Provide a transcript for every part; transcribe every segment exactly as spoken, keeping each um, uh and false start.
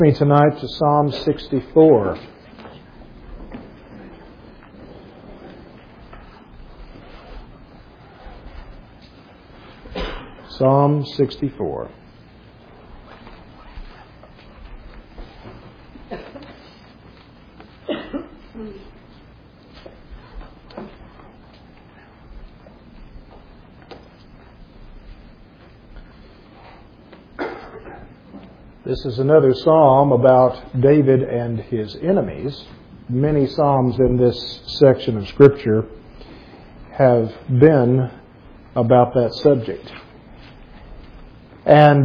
Me tonight to Psalm sixty-four. Psalm sixty-four. This is another psalm about David and his enemies. Many psalms in this section of Scripture have been about that subject. And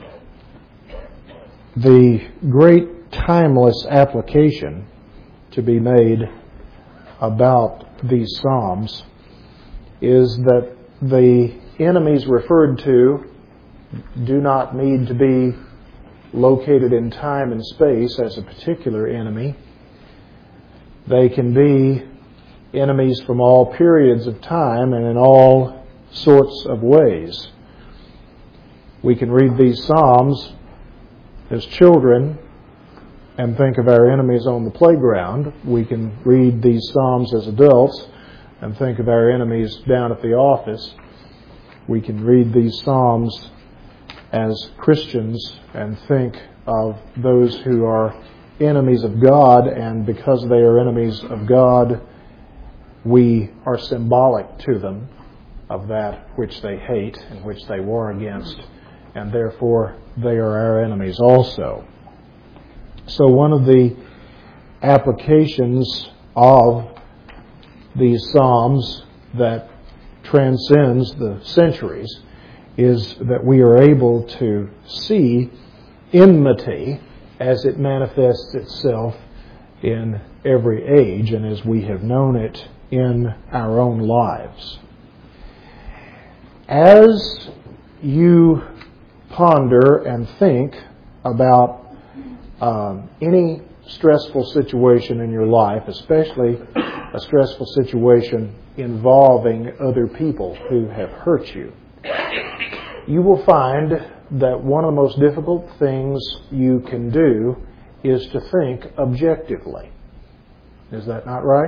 the great timeless application to be made about these psalms is that the enemies referred to do not need to be located in time and space as a particular enemy. They can be enemies from all periods of time and in all sorts of ways. We can read these Psalms as children and think of our enemies on the playground. We can read these Psalms as adults and think of our enemies down at the office. We can read these Psalms as Christians and think of those who are enemies of God, and because they are enemies of God, we are symbolic to them of that which they hate and which they war against, and therefore they are our enemies also. So one of the applications of these Psalms that transcends the centuries is that we are able to see enmity as it manifests itself in every age and as we have known it in our own lives. As you ponder and think about um, any stressful situation in your life, especially a stressful situation involving other people who have hurt you, you will find that one of the most difficult things you can do is to think objectively. Is that not right?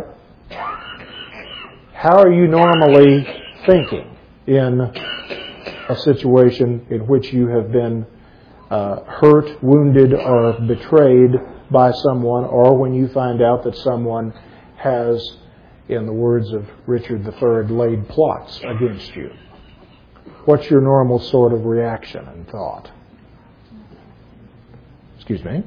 How are you normally thinking in a situation in which you have been uh, hurt, wounded, or betrayed by someone, or when you find out that someone has, in the words of Richard the Third, laid plots against you? What's your normal sort of reaction and thought? Excuse me?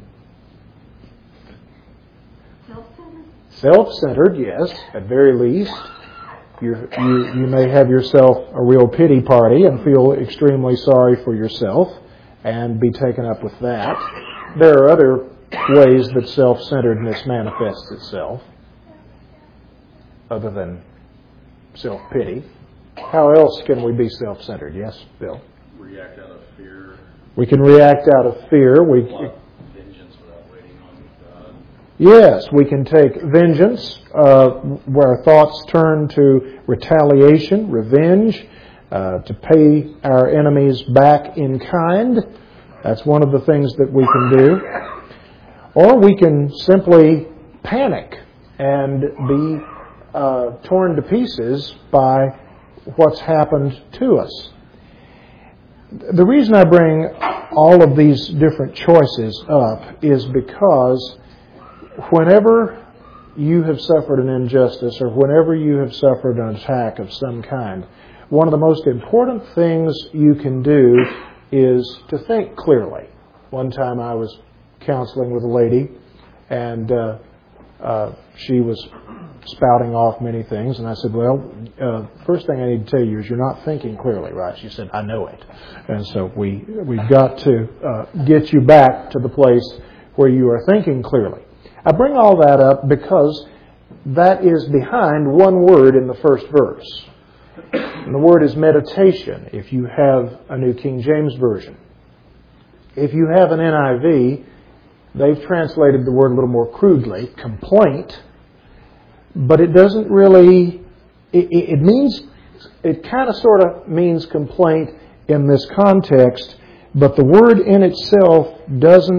Self-centered. Self-centered, yes, at very least. You're, you you may have yourself a real pity party and feel extremely sorry for yourself and be taken up with that. There are other ways that self-centeredness manifests itself other than self-pity. How else can we be self-centered? Yes, Bill? React out of fear. We can react out of fear. We Plot vengeance without waiting on God. Yes, we can take vengeance, uh, where our thoughts turn to retaliation, revenge, uh, to pay our enemies back in kind. That's one of the things that we can do. Or we can simply panic and be uh, torn to pieces by what's happened to us. The reason I bring all of these different choices up is because whenever you have suffered an injustice or whenever you have suffered an attack of some kind, one of the most important things you can do is to think clearly. One time I was counseling with a lady, and uh, uh, she was spouting off many things, and I said, well, uh, first thing I need to tell you is you're not thinking clearly, right? She said, I know it. And so we, we've got to uh, get you back to the place where you are thinking clearly. I bring all that up because that is behind one word in the first verse. And the word is meditation, if you have a New King James Version. If you have an N I V, they've translated the word a little more crudely, complaint. But it doesn't really, it, it means, it kind of sort of means complaint in this context, but the word in itself doesn't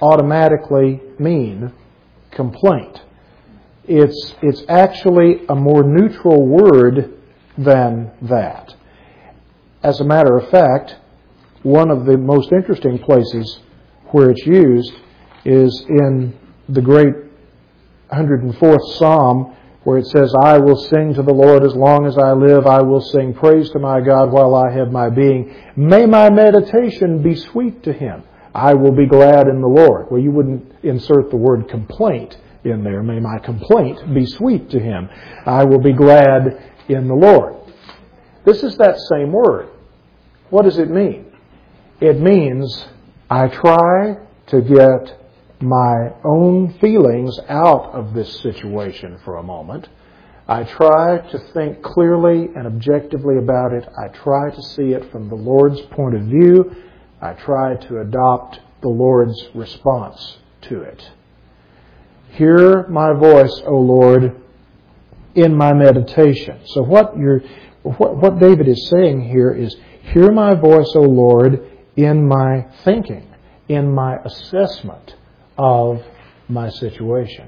automatically mean complaint. It's, it's actually a more neutral word than that. As a matter of fact, one of the most interesting places where it's used is in the great one hundred fourth Psalm, where it says, I will sing to the Lord as long as I live. I will sing praise to my God while I have my being. May my meditation be sweet to Him. I will be glad in the Lord. Well, you wouldn't insert the word complaint in there. May my complaint be sweet to Him. I will be glad in the Lord. This is that same word. What does it mean? It means I try to get my own feelings out of this situation for a moment. I try to think clearly and objectively about it. I try to see it from the Lord's point of view. I try to adopt the Lord's response to it. Hear my voice, O Lord, in my meditation. So what you're, what, what David is saying here is, hear my voice, O Lord, in my thinking, in my assessment of my situation.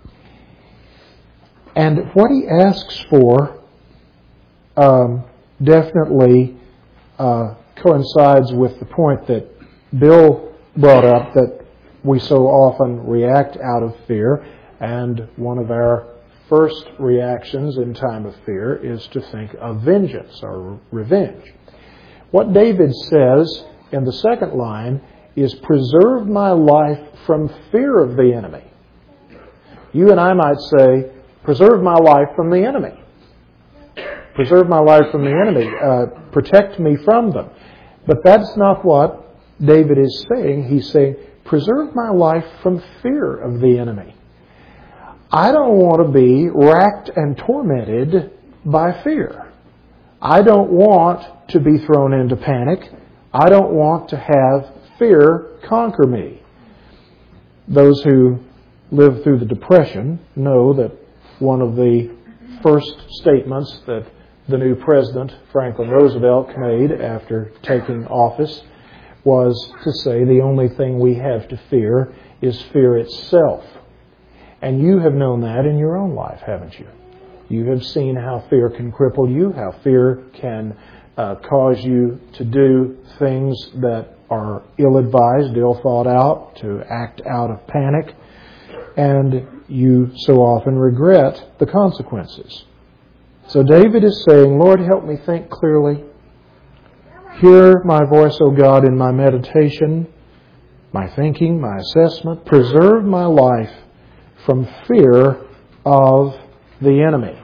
And what he asks for um, definitely uh, coincides with the point that Bill brought up, that we so often react out of fear, and one of our first reactions in time of fear is to think of vengeance or revenge. What David says in the second line is, preserve my life from fear of the enemy. You and I might say, preserve my life from the enemy. Preserve my life from the enemy. Uh, protect me from them. But that's not what David is saying. He's saying, preserve my life from fear of the enemy. I don't want to be racked and tormented by fear. I don't want to be thrown into panic. I don't want to have fear conquer me. Those who lived through the Depression know that one of the first statements that the new president, Franklin Roosevelt, made after taking office was to say the only thing we have to fear is fear itself. And you have known that in your own life, haven't you? You have seen how fear can cripple you, how fear can uh, cause you to do things that are ill-advised, ill-thought out, to act out of panic, and you so often regret the consequences. So David is saying, Lord, help me think clearly. Hear my voice, O God, in my meditation, my thinking, my assessment. Preserve my life from fear of the enemy.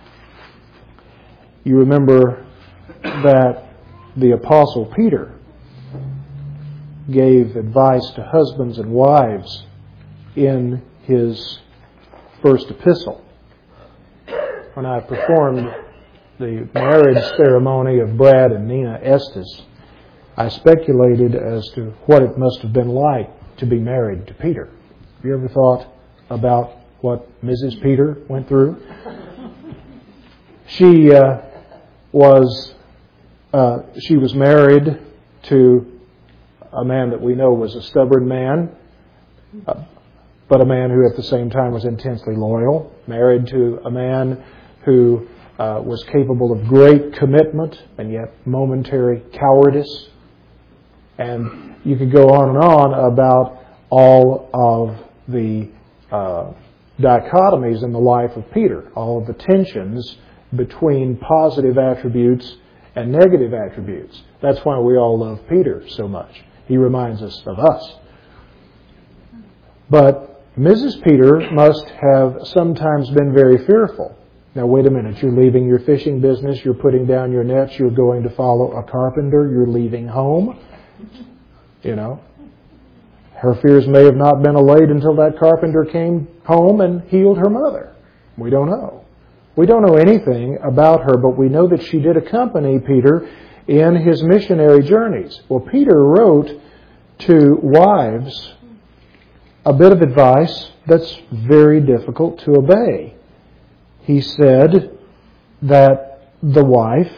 You remember that the Apostle Peter gave advice to husbands and wives in his first epistle. When I performed the marriage ceremony of Brad and Nina Estes, I speculated as to what it must have been like to be married to Peter. Have you ever thought about what Missus Peter went through? She uh, was uh, she was married to a man that we know was a stubborn man, uh, but a man who at the same time was intensely loyal. Married to a man who uh, was capable of great commitment and yet momentary cowardice. And you could go on and on about all of the uh, dichotomies in the life of Peter, all of the tensions between positive attributes and negative attributes. That's why we all love Peter so much. He reminds us of us. But Missus Peter must have sometimes been very fearful. Now, wait a minute. You're leaving your fishing business. You're putting down your nets. You're going to follow a carpenter. You're leaving home. You know. Her fears may have not been allayed until that carpenter came home and healed her mother. We don't know. We don't know anything about her, but we know that she did accompany Peter in his missionary journeys. Well, Peter wrote to wives a bit of advice that's very difficult to obey. He said that the wife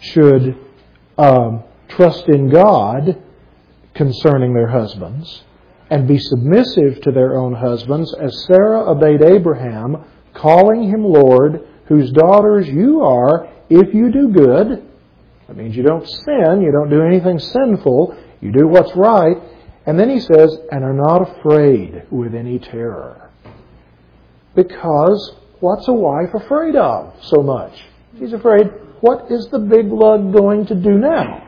should um, trust in God concerning their husbands and be submissive to their own husbands, as Sarah obeyed Abraham, calling him Lord, whose daughters you are, if you do good. That means you don't sin, you don't do anything sinful, you do what's right. And then he says, and are not afraid with any terror. Because what's a wife afraid of so much? She's afraid, what is the big lug going to do now?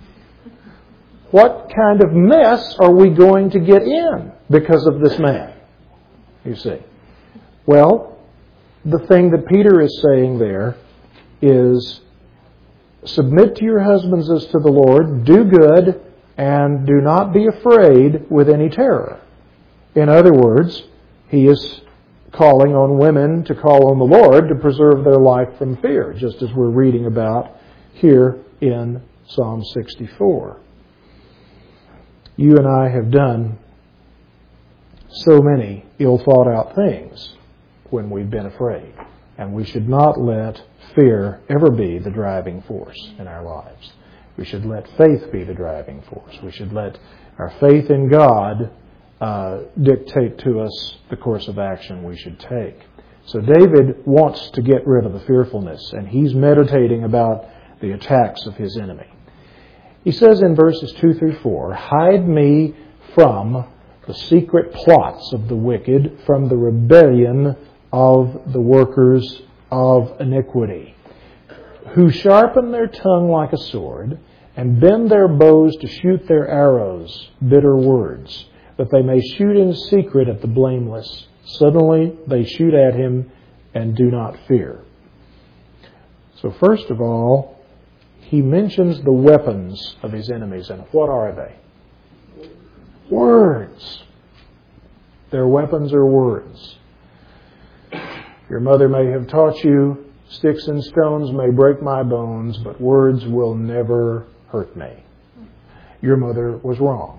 What kind of mess are we going to get in because of this man? You see. Well, the thing that Peter is saying there is, submit to your husbands as to the Lord, do good, and do not be afraid with any terror. In other words, he is calling on women to call on the Lord to preserve their life from fear, just as we're reading about here in Psalm sixty-four. You and I have done so many ill-thought-out things when we've been afraid. And we should not let fear ever be the driving force in our lives. We should let faith be the driving force. We should let our faith in God uh, dictate to us the course of action we should take. So David wants to get rid of the fearfulness, and he's meditating about the attacks of his enemy. He says in verses two through four, hide me from the secret plots of the wicked, from the rebellion of the workers of iniquity, who sharpen their tongue like a sword, and bend their bows to shoot their arrows, bitter words, that they may shoot in secret at the blameless. Suddenly they shoot at him and do not fear. So first of all, he mentions the weapons of his enemies. And what are they? Words. Their weapons are words. Your mother may have taught you, sticks and stones may break my bones, but words will never hurt me. Your mother was wrong.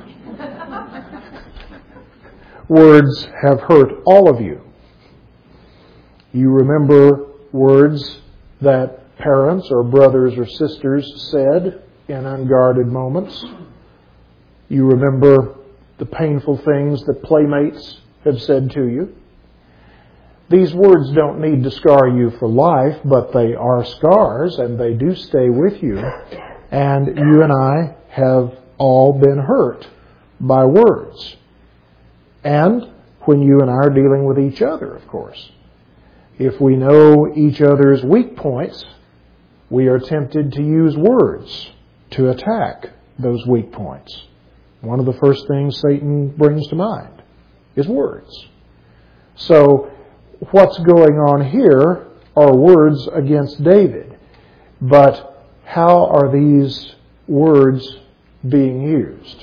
Words have hurt all of you. You remember words that parents or brothers or sisters said in unguarded moments. You remember the painful things that playmates have said to you. These words don't need to scar you for life, but they are scars and they do stay with you. And you and I have all been hurt by words. And when you and I are dealing with each other, of course. If we know each other's weak points, we are tempted to use words to attack those weak points. One of the first things Satan brings to mind is words. So what's going on here are words against David. But how are these words being used?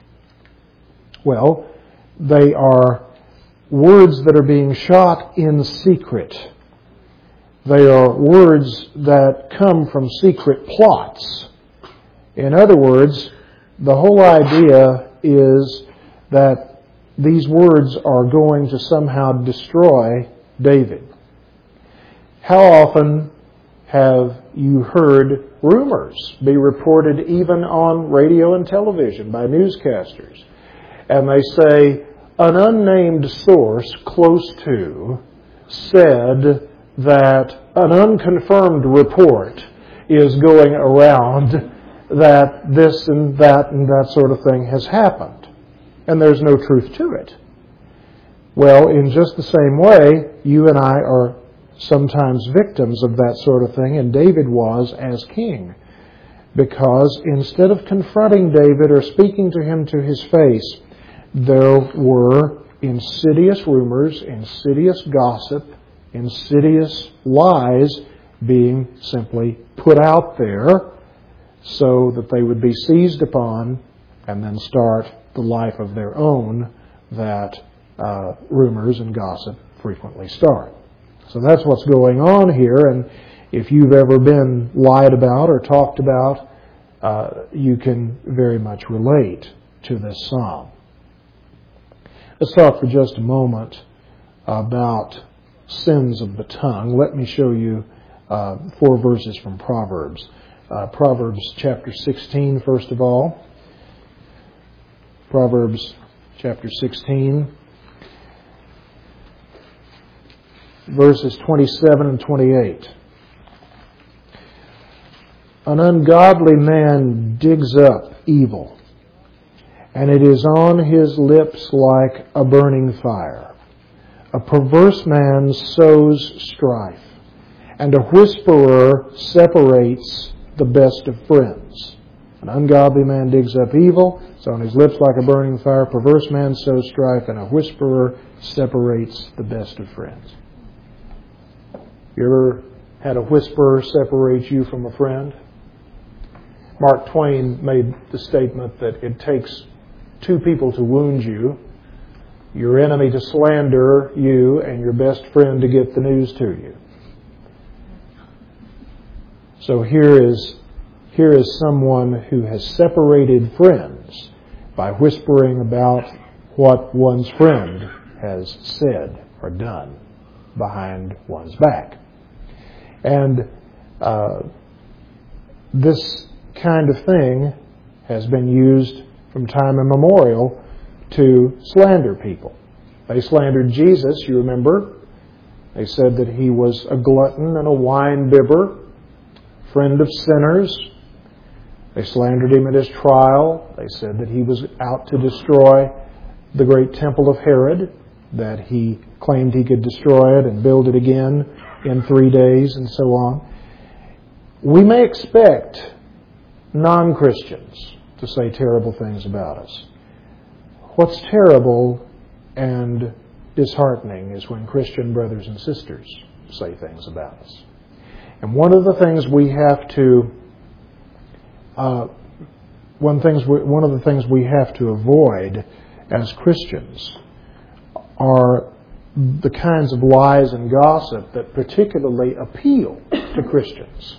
Well, they are words that are being shot in secret. They are words that come from secret plots. In other words, the whole idea is that these words are going to somehow destroy David. How often have you heard rumors be reported even on radio and television by newscasters? And they say, an unnamed source close to said that an unconfirmed report is going around that this and that and that sort of thing has happened. And there's no truth to it. Well, in just the same way, you and I are sometimes victims of that sort of thing, and David was as king. Because instead of confronting David or speaking to him to his face, there were insidious rumors, insidious gossip, insidious lies being simply put out there so that they would be seized upon and then start the life of their own that uh, rumors and gossip frequently start. So that's what's going on here, and if you've ever been lied about or talked about, uh, you can very much relate to this psalm. Let's talk for just a moment about sins of the tongue. Let me show you uh, four verses from Proverbs. Uh, Proverbs chapter sixteen, first of all. Proverbs chapter sixteen, verses twenty-seven and twenty-eight. An ungodly man digs up evil, and it is on his lips like a burning fire. A perverse man sows strife, and a whisperer separates the best of friends. An ungodly man digs up evil, it's on his lips like a burning fire. A perverse man sows strife, and a whisperer separates the best of friends. You ever had a whisperer separate you from a friend? Mark Twain made the statement that it takes two people to wound you, your enemy to slander you, and your best friend to get the news to you. So here is, here is someone who has separated friends by whispering about what one's friend has said or done behind one's back. And uh, this kind of thing has been used from time immemorial to slander people. They slandered Jesus, you remember. They said that he was a glutton and a wine-bibber, friend of sinners. They slandered him at his trial. They said that he was out to destroy the great temple of Herod, that he claimed he could destroy it and build it again in three days and so on. We may expect non-Christians to say terrible things about us. What's terrible and disheartening is when Christian brothers and sisters say things about us. And one of the things we have to, uh, one things we, one of the things we have to avoid as Christians are the kinds of lies and gossip that particularly appeal to Christians.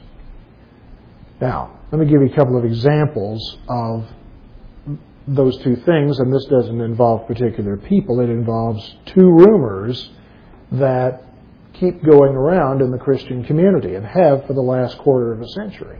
Now, let me give you a couple of examples of those two things, and this doesn't involve particular people. It involves two rumors that keep going around in the Christian community and have for the last quarter of a century.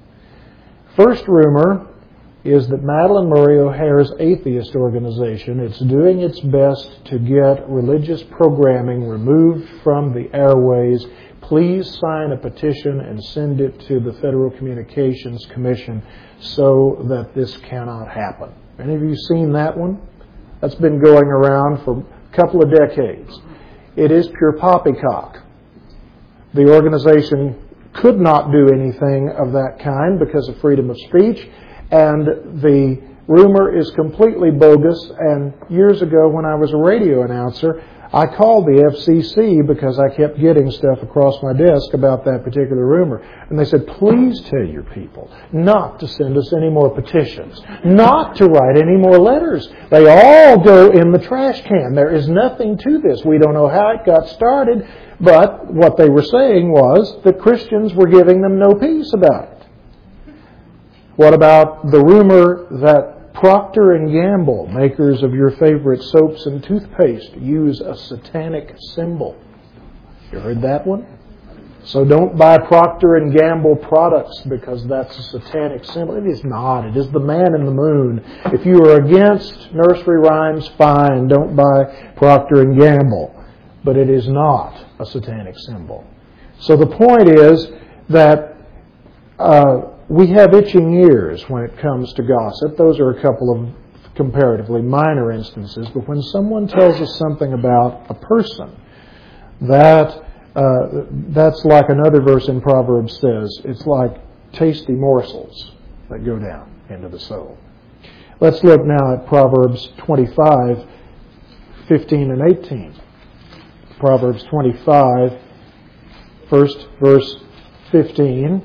First rumor is that Madalyn Murray O'Hair's atheist organization, it's doing its best to get religious programming removed from the airways. Please sign a petition and send it to the Federal Communications Commission so that this cannot happen. Any of you seen that one? That's been going around for a couple of decades. It is pure poppycock. The organization could not do anything of that kind because of freedom of speech, and the rumor is completely bogus. And years ago when I was a radio announcer, I called the F C C because I kept getting stuff across my desk about that particular rumor. And they said, please tell your people not to send us any more petitions, not to write any more letters. They all go in the trash can. There is nothing to this. We don't know how it got started, but what they were saying was that Christians were giving them no peace about it. What about the rumor that Procter and Gamble, makers of your favorite soaps and toothpaste, use a satanic symbol? You heard that one? So don't buy Procter and Gamble products because that's a satanic symbol. It is not. It is the man in the moon. If you are against nursery rhymes, fine. Don't buy Procter and Gamble. But it is not a satanic symbol. So the point is that uh, we have itching ears when it comes to gossip. Those are a couple of comparatively minor instances. But when someone tells us something about a person, that uh, that's like another verse in Proverbs says, it's like tasty morsels that go down into the soul. Let's look now at Proverbs twenty-five, fifteen and eighteen. Proverbs twenty-five, first verse fifteen.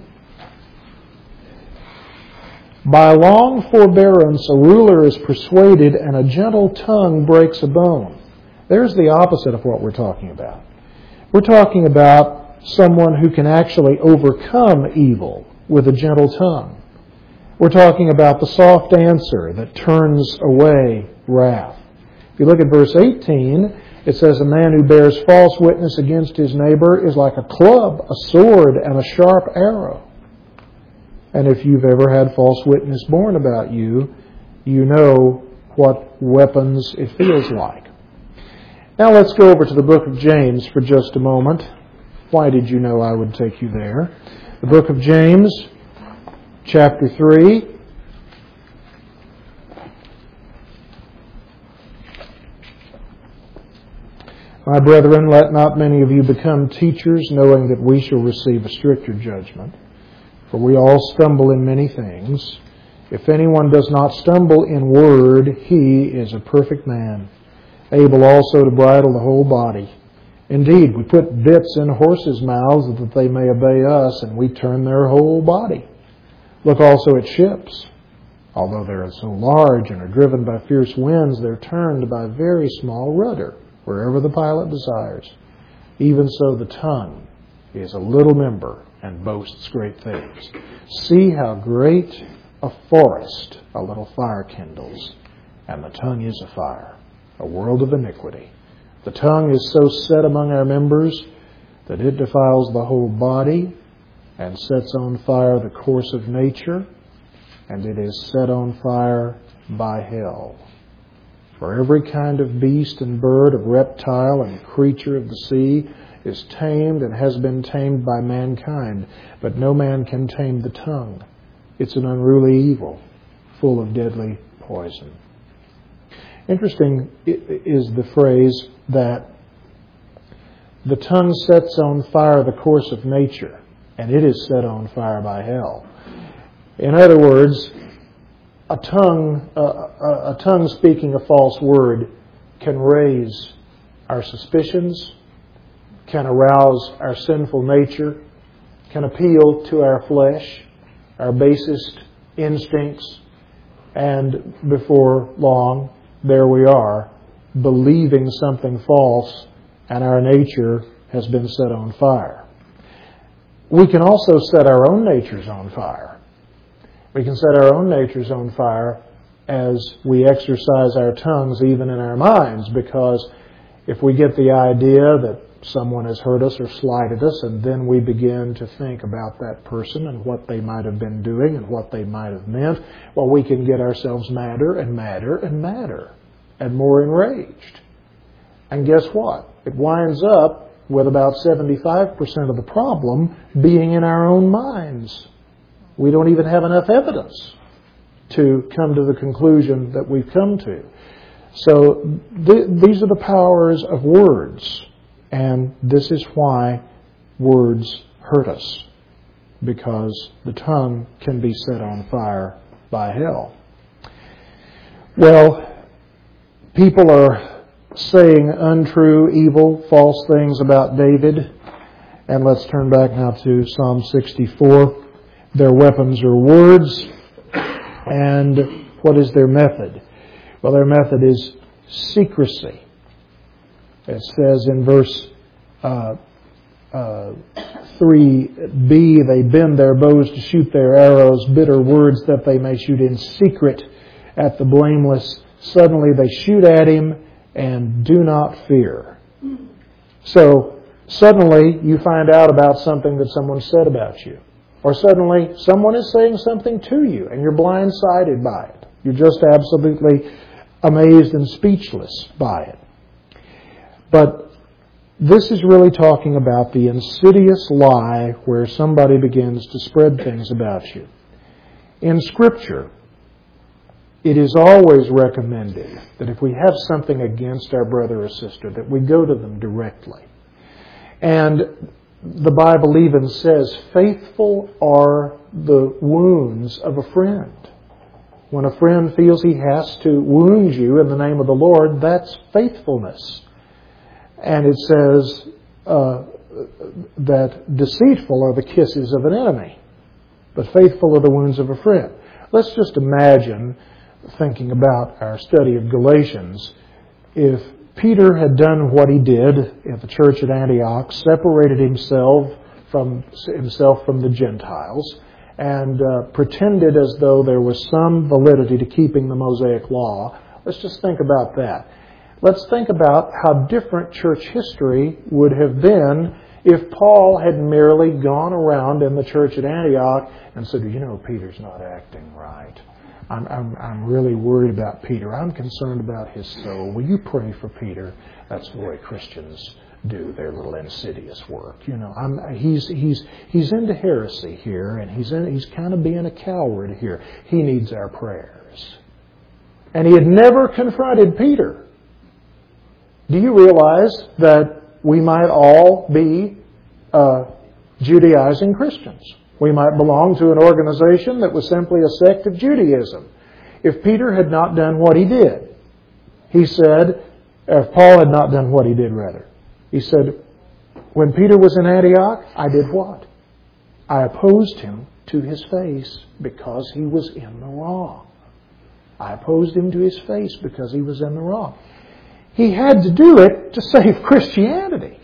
By long forbearance a ruler is persuaded, and a gentle tongue breaks a bone. There's the opposite of what we're talking about. We're talking about someone who can actually overcome evil with a gentle tongue. We're talking about the soft answer that turns away wrath. If you look at verse eighteen, it says, a man who bears false witness against his neighbor is like a club, a sword, and a sharp arrow. And if you've ever had false witness borne about you, you know what weapons it feels like. Now let's go over to the book of James for just a moment. Why did you know I would take you there? The book of James, chapter three. My brethren, let not many of you become teachers, knowing that we shall receive a stricter judgment. For we all stumble in many things. If anyone does not stumble in word, he is a perfect man, able also to bridle the whole body. Indeed, we put bits in horses' mouths that they may obey us, and we turn their whole body. Look also at ships. Although they are so large and are driven by fierce winds, they are turned by a very small rudder, wherever the pilot desires. Even so the tongue is a little member and boasts great things. See how great a forest a little fire kindles, and the tongue is a fire, a world of iniquity. The tongue is so set among our members that it defiles the whole body and sets on fire the course of nature, and it is set on fire by hell. For every kind of beast and bird, of reptile and creature of the sea is tamed and has been tamed by mankind, but no man can tame the tongue. It's an unruly evil, full of deadly poison. Interesting is the phrase that the tongue sets on fire the course of nature, and it is set on fire by hell. In other words, a tongue, a, a, a tongue speaking a false word can raise our suspicions, can arouse our sinful nature, can appeal to our flesh, our basest instincts, and before long, there we are, believing something false, and our nature has been set on fire. We can also set our own natures on fire. We can set our own natures on fire as we exercise our tongues even in our minds, because if we get the idea that someone has hurt us or slighted us, and then we begin to think about that person and what they might have been doing and what they might have meant, well, we can get ourselves madder and madder and madder and more enraged. And guess what? It winds up with about seventy-five percent of the problem being in our own minds. We don't even have enough evidence to come to the conclusion that we've come to. So th- these are the powers of words. And this is why words hurt us, because the tongue can be set on fire by hell. Well, people are saying untrue, evil, false things about David. And let's turn back now to Psalm sixty-four. Their weapons are words. And what is their method? Well, their method is secrecy. It says in verse uh, uh, three b, they bend their bows to shoot their arrows, bitter words that they may shoot in secret at the blameless. Suddenly they shoot at him and do not fear. So suddenly you find out about something that someone said about you. Or suddenly someone is saying something to you and you're blindsided by it. You're just absolutely amazed and speechless by it. But this is really talking about the insidious lie where somebody begins to spread things about you. In Scripture, it is always recommended that if we have something against our brother or sister, that we go to them directly. And the Bible even says, faithful are the wounds of a friend. When a friend feels he has to wound you in the name of the Lord, that's faithfulness. And it says uh, that deceitful are the kisses of an enemy, but faithful are the wounds of a friend. Let's just imagine, thinking about our study of Galatians, if Peter had done what he did at the church at Antioch, separated himself from himself from the Gentiles, and uh, pretended as though there was some validity to keeping the Mosaic law. Let's just think about that. Let's think about how different church history would have been if Paul had merely gone around in the church at Antioch and said, you know, Peter's not acting right. I'm, I'm, I'm really worried about Peter. I'm concerned about his soul. Will you pray for Peter? That's the way Christians do their little insidious work. You know, I'm, he's, he's, he's into heresy here, and he's, in, he's kind of being a coward here. He needs our prayers. And he had never confronted Peter. Do you realize that we might all be uh, Judaizing Christians? We might belong to an organization that was simply a sect of Judaism. If Peter had not done what he did, he said, if Paul had not done what he did, rather, he said, when Peter was in Antioch, I did what? I opposed him to his face because he was in the wrong. I opposed him to his face because he was in the wrong. He had to do it to save Christianity.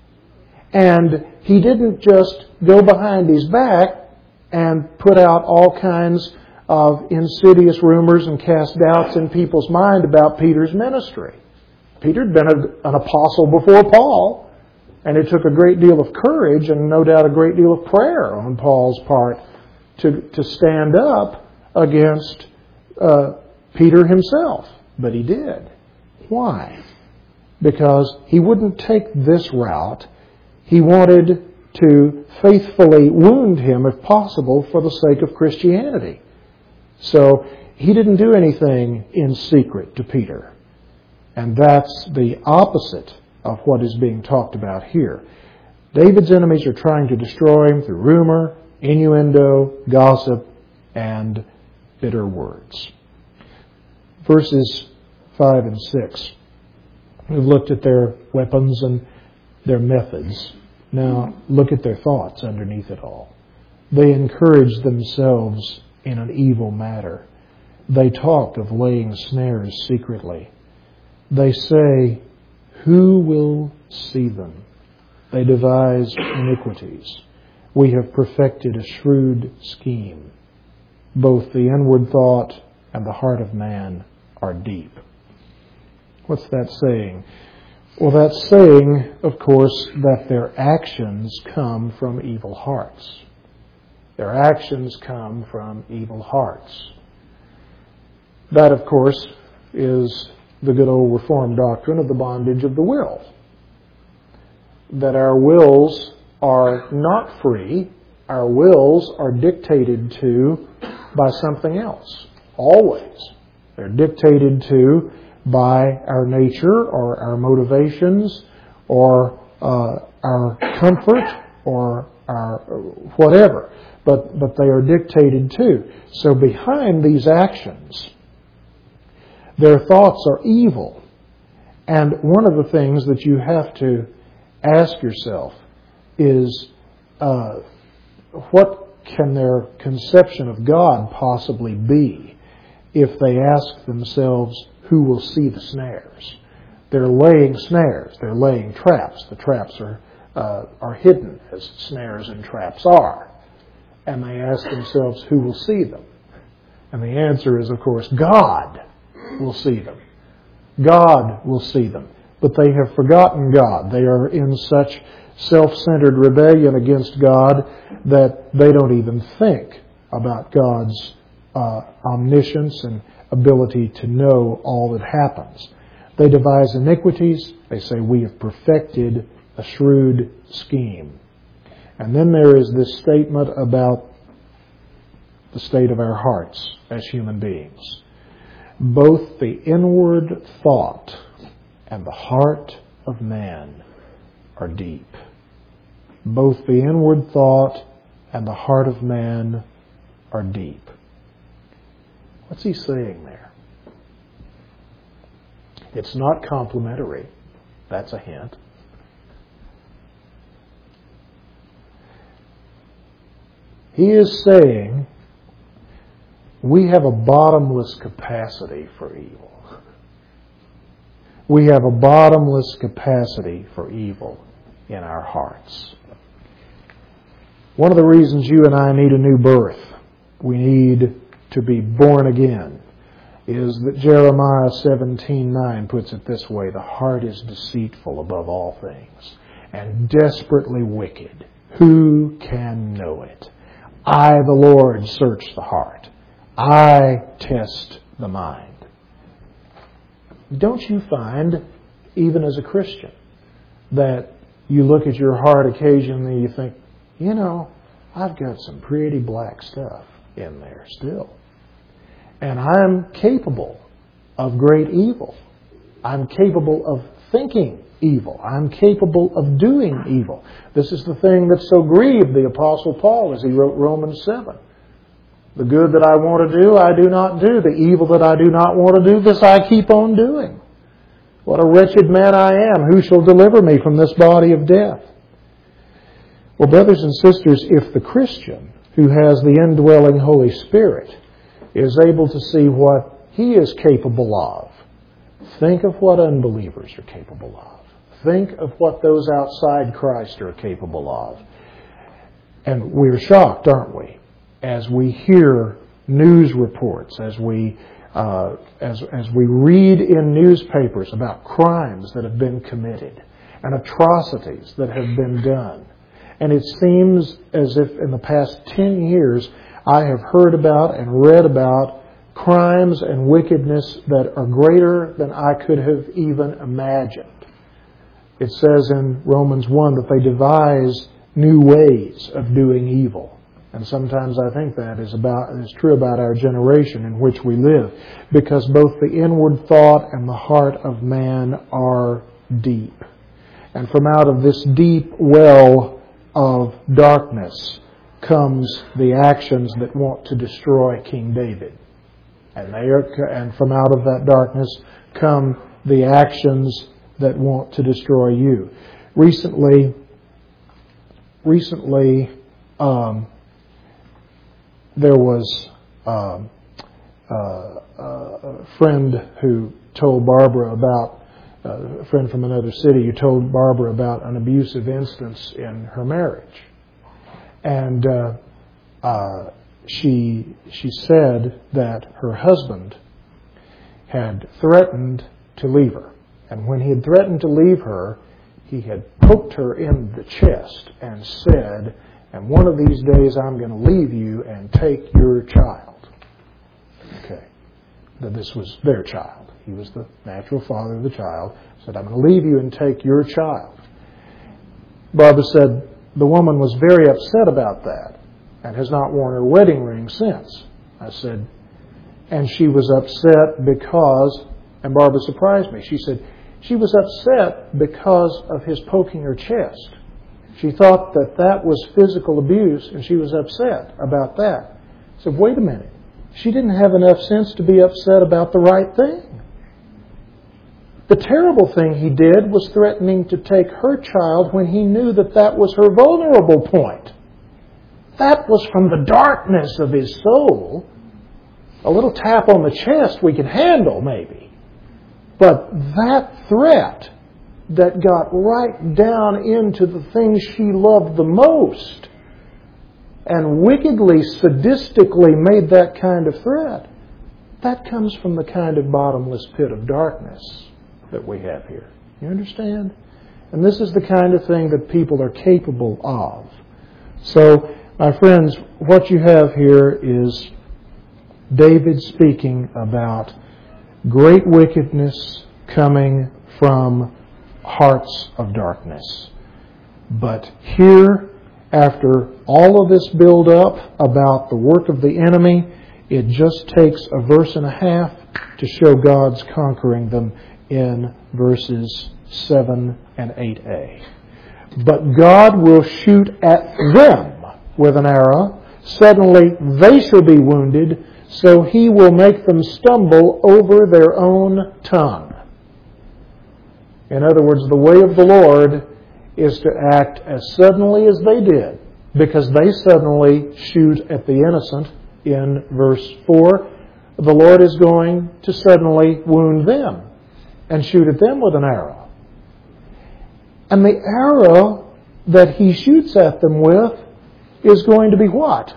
And he didn't just go behind his back and put out all kinds of insidious rumors and cast doubts in people's mind about Peter's ministry. Peter had been a, an apostle before Paul, and it took a great deal of courage and no doubt a great deal of prayer on Paul's part to, to stand up against uh, Peter himself. But he did. Why? Because he wouldn't take this route. He wanted to faithfully wound him, if possible, for the sake of Christianity. So he didn't do anything in secret to Peter. And that's the opposite of what is being talked about here. David's enemies are trying to destroy him through rumor, innuendo, gossip, and bitter words. Verses five and six. We've looked at their weapons and their methods. Now look at their thoughts underneath it all. They encouraged themselves in an evil matter. They talked of laying snares secretly. They say, who will see them? They devise iniquities. We have perfected a shrewd scheme. Both the inward thought and the heart of man are deep. What's that saying? Well, that's saying, of course, that their actions come from evil hearts. Their actions come from evil hearts. That, of course, is the good old Reformed doctrine of the bondage of the will. That our wills are not free. Our wills are dictated to by something else. Always. They're dictated to by our nature or our motivations or uh, our comfort or our whatever. But, but they are dictated to. So behind these actions, their thoughts are evil. And one of the things that you have to ask yourself is, uh, what can their conception of God possibly be if they ask themselves, who will see the snares? They're laying snares. They're laying traps. The traps are, uh, are hidden, as snares and traps are. And they ask themselves, who will see them? And the answer is, of course, God will see them. God will see them. But they have forgotten God. They are in such self-centered rebellion against God that they don't even think about God's uh, omniscience and ability to know all that happens. They devise iniquities. They say, we have perfected a shrewd scheme. And then there is this statement about the state of our hearts as human beings. Both the inward thought and the heart of man are deep. Both the inward thought and the heart of man are deep. What's he saying there? It's not complimentary. That's a hint. He is saying we have a bottomless capacity for evil. We have a bottomless capacity for evil in our hearts. One of the reasons you and I need a new birth, we need to be born again, is that Jeremiah seventeen nine puts it this way: the heart is deceitful above all things and desperately wicked. Who can know it? I, the Lord, search the heart. I test the mind. Don't you find, even as a Christian, that you look at your heart occasionally and you think, you know, I've got some pretty black stuff in there still. And I'm capable of great evil. I'm capable of thinking evil. I'm capable of doing evil. This is the thing that so grieved the Apostle Paul as he wrote Romans seven. The good that I want to do, I do not do. The evil that I do not want to do, this I keep on doing. What a wretched man I am. Who shall deliver me from this body of death? Well, brothers and sisters, if the Christian who has the indwelling Holy Spirit is able to see what he is capable of, think of what unbelievers are capable of. Think of what those outside Christ are capable of. And we're shocked, aren't we, as we hear news reports, as we uh, as as we read in newspapers about crimes that have been committed and atrocities that have been done. And it seems as if in the past ten years I have heard about and read about crimes and wickedness that are greater than I could have even imagined. It says in Romans one that they devise new ways of doing evil. And sometimes I think that is about is true about our generation in which we live, because both the inward thought and the heart of man are deep. And from out of this deep well of darkness comes the actions that want to destroy King David. And they are, and from out of that darkness come the actions that want to destroy you. Recently, recently, um, there was um, uh, a friend who told Barbara about uh, a friend from another city who told Barbara about an abusive instance in her marriage, and uh, uh, she she said that her husband had threatened to leave her, and when he had threatened to leave her, he had poked her in the chest and said, "And one of these days I'm going to leave you and take your child." Okay. That this was their child. He was the natural father of the child. Said, "I'm going to leave you and take your child." Barbara said the woman was very upset about that and has not worn her wedding ring since. I said, and she was upset because, and Barbara surprised me. She said she was upset because of his poking her chest. She thought that that was physical abuse, and she was upset about that. I said, wait a minute. She didn't have enough sense to be upset about the right thing. The terrible thing he did was threatening to take her child when he knew that that was her vulnerable point. That was from the darkness of his soul. A little tap on the chest we can handle, maybe. But that threat that got right down into the things she loved the most and wickedly, sadistically made that kind of threat, that comes from the kind of bottomless pit of darkness that we have here. You understand? And this is the kind of thing that people are capable of. So, my friends, what you have here is David speaking about great wickedness coming from hearts of darkness. But here, after all of this build up about the work of the enemy, it just takes a verse and a half to show God's conquering them in verses seven and eight a. But God will shoot at them with an arrow. Suddenly they shall be wounded, so he will make them stumble over their own tongue. In other words, the way of the Lord is to act as suddenly as they did, because they suddenly shoot at the innocent in verse four. The Lord is going to suddenly wound them and shoot at them with an arrow. And the arrow that he shoots at them with is going to be what?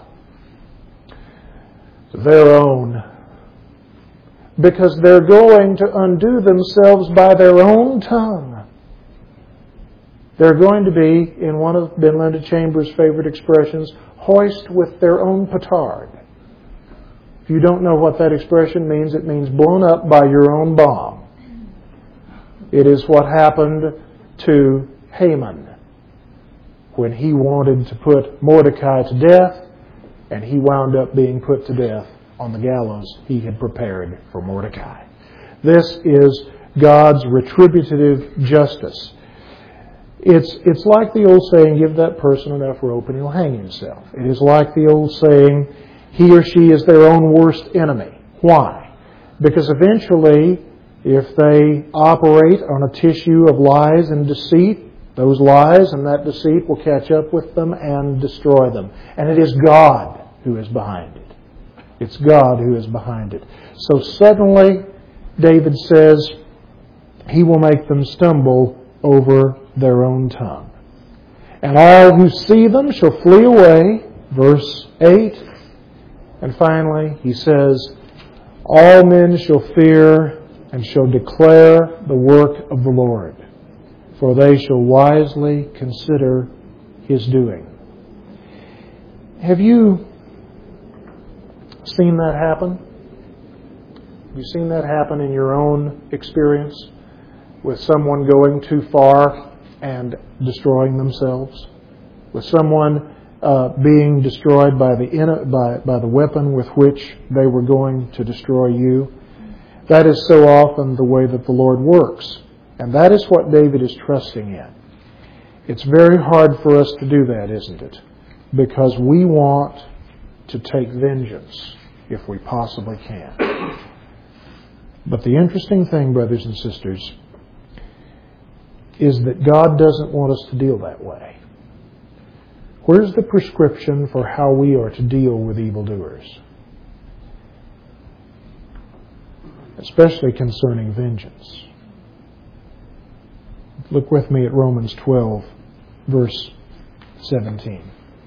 Their own. Because they're going to undo themselves by their own tongue. They're going to be, in one of Ben Linda Chambers' favorite expressions, hoist with their own petard. If you don't know what that expression means, it means blown up by your own bomb. It is what happened to Haman when he wanted to put Mordecai to death, and he wound up being put to death on the gallows he had prepared for Mordecai. This is God's retributive justice. It's, it's like the old saying, give that person enough rope and he'll hang himself. It is like the old saying, he or she is their own worst enemy. Why? Because eventually, if they operate on a tissue of lies and deceit, those lies and that deceit will catch up with them and destroy them. And it is God who is behind it. It's God who is behind it. So suddenly, David says, he will make them stumble over their own tongue. And all who see them shall flee away. Verse eight. And finally, he says, all men shall fear and shall declare the work of the Lord, for they shall wisely consider His doing. Have you seen that happen? Have you seen that happen in your own experience with someone going too far and destroying themselves? With someone uh, being destroyed by the, by, by the weapon with which they were going to destroy you? That is so often the way that the Lord works. And that is what David is trusting in. It's very hard for us to do that, isn't it? Because we want to take vengeance if we possibly can. But the interesting thing, brothers and sisters, is that God doesn't want us to deal that way. Where's the prescription for how we are to deal with evildoers? Especially concerning vengeance. Look with me at Romans twelve, verse seventeen.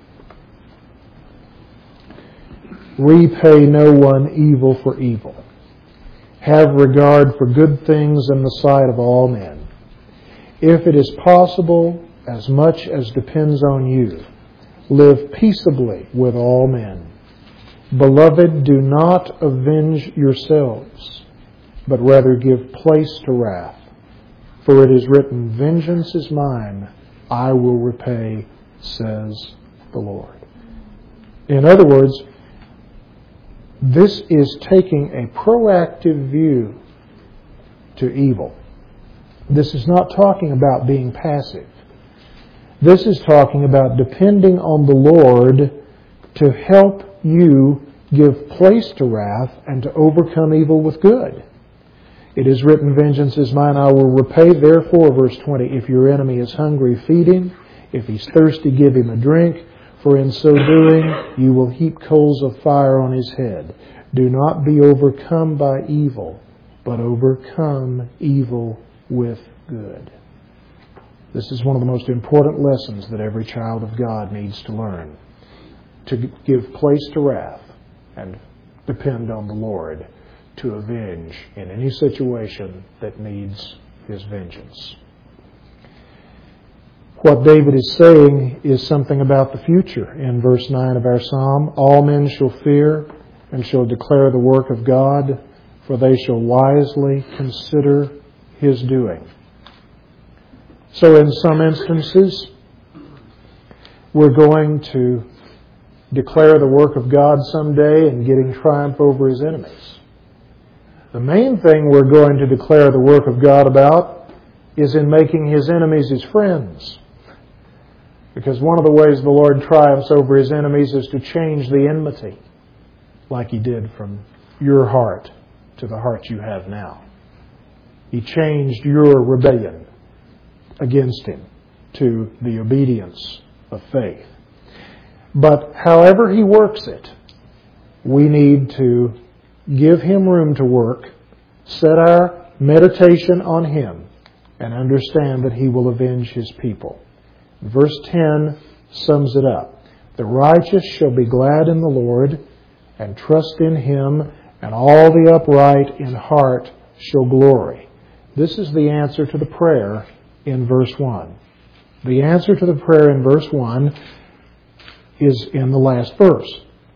Repay no one evil for evil. Have regard for good things in the sight of all men. If it is possible, as much as depends on you, live peaceably with all men. Beloved, do not avenge yourselves, but rather give place to wrath. For it is written, vengeance is mine, I will repay, says the Lord. In other words, this is taking a proactive view to evil. This is not talking about being passive. This is talking about depending on the Lord to help you give place to wrath and to overcome evil with good. It is written, vengeance is mine, I will repay. Therefore, verse twenty, if your enemy is hungry, feed him. If he's thirsty, give him a drink. For in so doing, you will heap coals of fire on his head. Do not be overcome by evil, but overcome evil with good. This is one of the most important lessons that every child of God needs to learn. To give place to wrath and depend on the Lord to avenge in any situation that needs His vengeance. What David is saying is something about the future. In verse nine of our psalm, all men shall fear and shall declare the work of God, for they shall wisely consider His doing. So in some instances, we're going to declare the work of God someday and getting triumph over His enemies. The main thing we're going to declare the work of God about is in making His enemies His friends. Because one of the ways the Lord triumphs over His enemies is to change the enmity, like He did from your heart to the heart you have now. He changed your rebellion against Him to the obedience of faith. But however He works it, we need to give Him room to work, set our meditation on Him, and understand that He will avenge His people. Verse ten sums it up. The righteous shall be glad in the Lord and trust in Him, and all the upright in heart shall glory. This is the answer to the prayer in verse one. The answer to the prayer in verse one is in the last verse.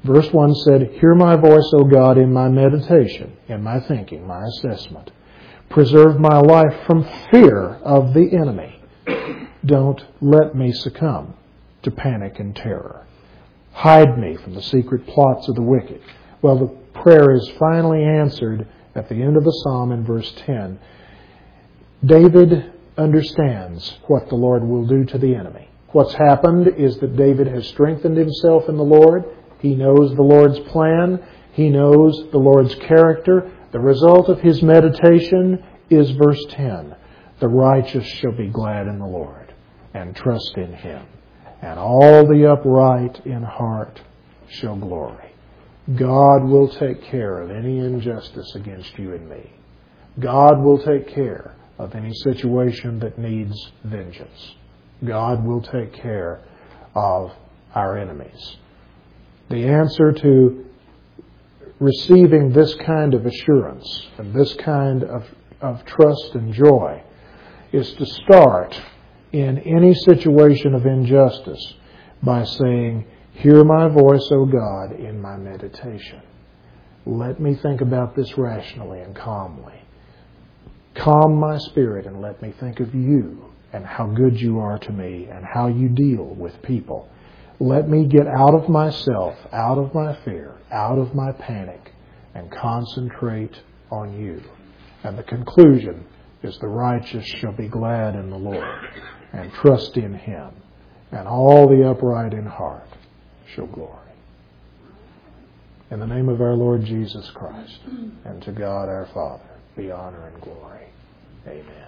Verse one said, "Hear my voice, O God, in my meditation, in my thinking, my assessment. Preserve my life from fear of the enemy. Don't let me succumb to panic and terror. Hide me from the secret plots of the wicked." Well, the prayer is finally answered at the end of the psalm in verse ten. David understands what the Lord will do to the enemy. What's happened is that David has strengthened himself in the Lord. He knows the Lord's plan. He knows the Lord's character. The result of his meditation is verse ten. "The righteous shall be glad in the Lord and trust in Him, and all the upright in heart shall glory." God will take care of any injustice against you and me. God will take care of any situation that needs vengeance. God will take care of our enemies. The answer to receiving this kind of assurance and this kind of, of trust and joy is to start in any situation of injustice by saying, "Hear my voice, O God, in my meditation. Let me think about this rationally and calmly. Calm my spirit and let me think of you and how good you are to me and how you deal with people. Let me get out of myself, out of my fear, out of my panic, and concentrate on you." And the conclusion is, "The righteous shall be glad in the Lord and trust in Him, and all the upright in heart shall glory." In the name of our Lord Jesus Christ, and to God our Father, be honor and glory. Amen.